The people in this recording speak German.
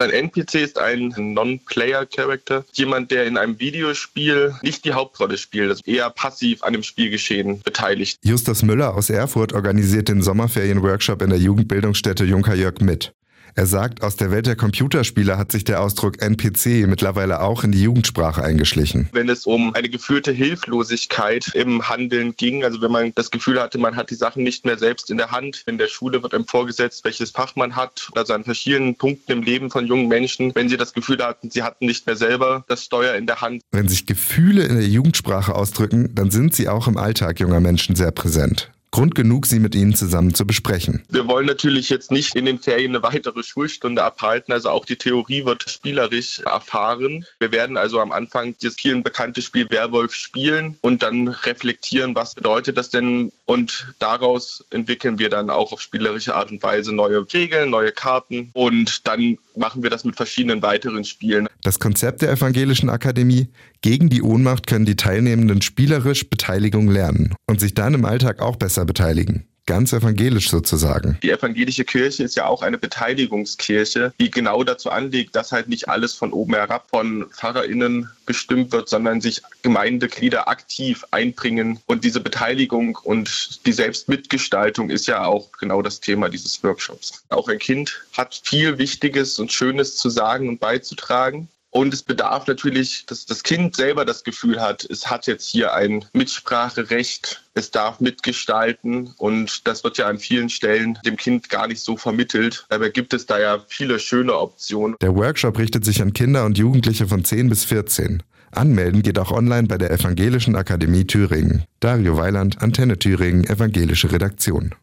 Ein NPC ist ein Non-Player-Character, jemand, der in einem Videospiel nicht die Hauptrolle spielt, also eher passiv an dem Spielgeschehen beteiligt. Justus Müller aus Erfurt organisiert den Sommerferien-Workshop in der Jugendbildungsstätte Junker Jörg mit. Er sagt, aus der Welt der Computerspiele hat sich der Ausdruck NPC mittlerweile auch in die Jugendsprache eingeschlichen. Wenn es um eine gefühlte Hilflosigkeit im Handeln ging, also wenn man das Gefühl hatte, man hat die Sachen nicht mehr selbst in der Hand, in der Schule wird einem vorgesetzt, welches Fach man hat, also an verschiedenen Punkten im Leben von jungen Menschen, wenn sie das Gefühl hatten, sie hatten nicht mehr selber das Steuer in der Hand. Wenn sich Gefühle in der Jugendsprache ausdrücken, dann sind sie auch im Alltag junger Menschen sehr präsent. Grund genug, sie mit Ihnen zusammen zu besprechen. Wir wollen natürlich jetzt nicht in den Ferien eine weitere Schulstunde abhalten, also auch die Theorie wird spielerisch erfahren. Wir werden also am Anfang das vielen bekannte Spiel Werwolf spielen und dann reflektieren, was bedeutet das denn, und daraus entwickeln wir dann auch auf spielerische Art und Weise neue Regeln, neue Karten, und dann machen wir das mit verschiedenen weiteren Spielen. Das Konzept der Evangelischen Akademie: Gegen die Ohnmacht können die Teilnehmenden spielerisch Beteiligung lernen und sich dann im Alltag auch besser beteiligen. Ganz evangelisch sozusagen. Die evangelische Kirche ist ja auch eine Beteiligungskirche, die genau dazu anlegt, dass halt nicht alles von oben herab von PfarrerInnen bestimmt wird, sondern sich Gemeindeglieder aktiv einbringen. Und diese Beteiligung und die Selbstmitgestaltung ist ja auch genau das Thema dieses Workshops. Auch ein Kind hat viel Wichtiges und Schönes zu sagen und beizutragen. Und es bedarf natürlich, dass das Kind selber das Gefühl hat, es hat jetzt hier ein Mitspracherecht, es darf mitgestalten, und das wird ja an vielen Stellen dem Kind gar nicht so vermittelt. Dabei gibt es da ja viele schöne Optionen. Der Workshop richtet sich an Kinder und Jugendliche von 10 bis 14. Anmelden geht auch online bei der Evangelischen Akademie Thüringen. Dario Weiland, Antenne Thüringen, Evangelische Redaktion.